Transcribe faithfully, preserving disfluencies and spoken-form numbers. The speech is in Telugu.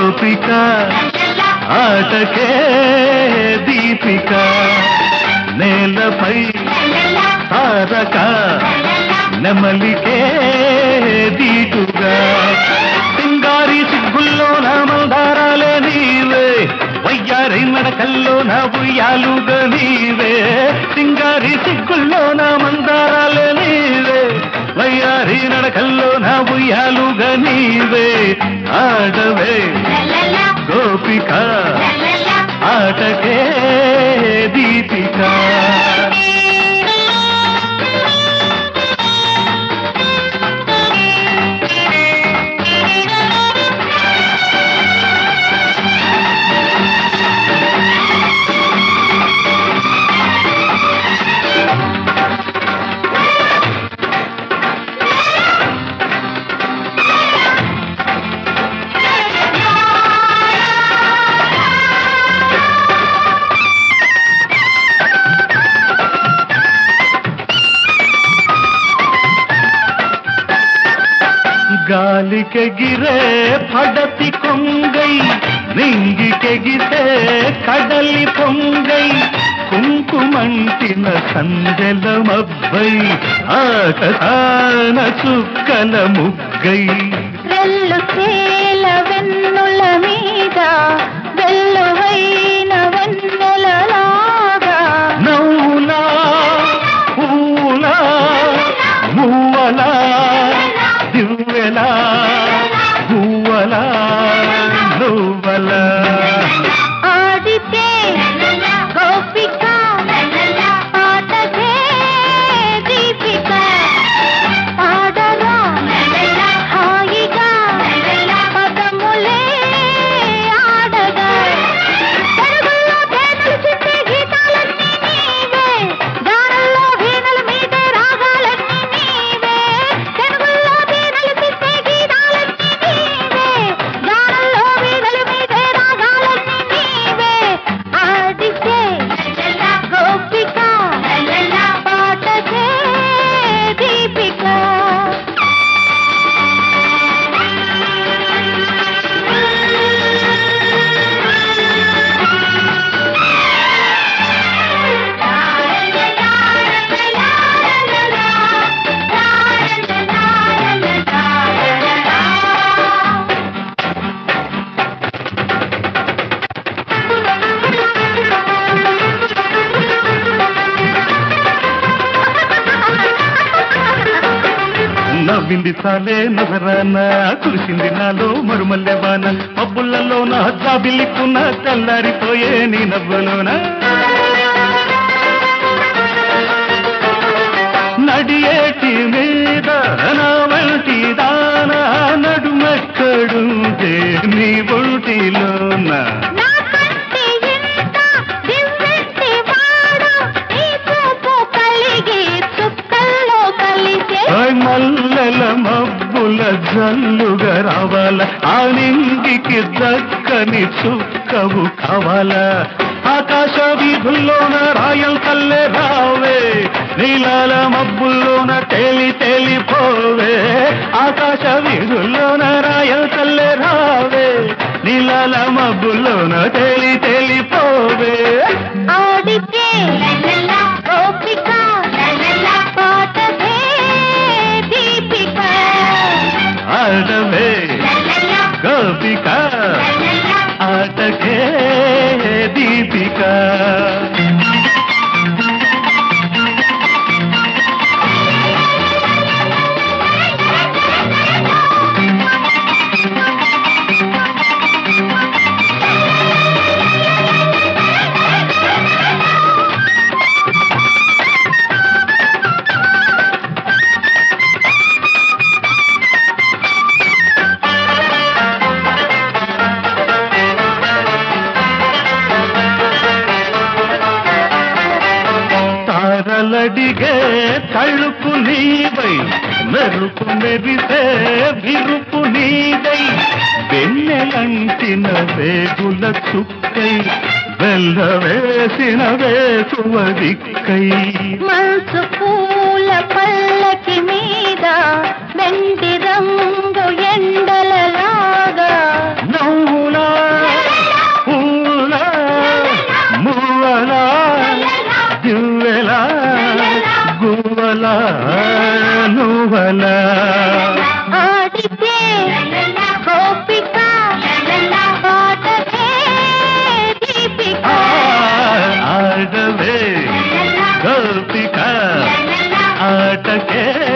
గోపిక ఆటకే దీపిక నేలపై తారక నెమలికే దీటుగా సింగారి సిగ్గుల్లో నా మందారాలే నీవే వయ్యారి నడకల్లో నా ఉయ్యాలుగా నీవే సింగారి సిగ్గుల్లో నా మందారాలే నీవే వయ్యారి నడకల్లో నా ఉయ్యాలుగా నీవే ఆడవే గోపిక ఆటకే దీపిక గాలికెగిరే పడతి కొంగై నింగికెగితే కడలి పొంగై కుంకుమంటిన సందెల మబ్బై ఆకాన చుక్కల ముగ్గై వెల్లు తేల వెన్నుల మీద వెల్లువైన వెన్నెలలాగా నవ్వులా పూలా మువ్వలా దివ్వెలా పువ్వలా నువ్వలా ఆడితే గోపిక ఆటకే దీపిక ఆడరా హాయిగా పదములే ఆడగా తెలుగులో తేనెలు చిందే గీతాలన్నీ నీవే గానల్లో వీణల మీదే రాగాలన్నీ నీవే తెలుగులో తేనెలు చిందే గీతాలన్నీ నీవే గానల్లో వీణల మీదే రాగాలన్నీ నీవే ఆడితే గోపిక పాటకే దీపిక నవ్వింది చాలే నజరాన కురిసింది నాలో మరుమల్లె వాన పబ్బులలో నా జాబిలికున్న తెల్లారిపోయే నీ నవ్వులోన నడియేటి మీద నా వంటి దాన నడుమెక్కడుంటే నీ ఒంటిలోన మల్లెల మబ్బుల జల్లుగా రావాల ఆ నింగికి దక్కని చుక్కవు కావాలా ఆకాశ వీధుల్లోన రాయల్ కల్లే రావే నీలాల మబ్బుల్లోన తేలి తేలిపోవే ఆకాశ వీధుల్లోన రాయల్ కల్లే రావే నీలాల మబ్బుల్లోన తేలి తేలిపోవే ఆడితే గోపిక పాటకే దీపిక ఆడవే గోపిక ఆటకే దీపిక తారలడిగే తళుపు నీవై మెరుపు మెరిసే విరుపు నీదై వెన్నెలంటిన వేగుల చుక్కై వెల్ల వేసిన వేకువ దిక్కై మనసు పూల పల్లకి మీద వెండి రంగు ఎండలలాగా నవ్వులా అలా నువ్వలా ఆడితే గోపిక ఆటకే దీపిక ఆడవే గోపిక ఆటకే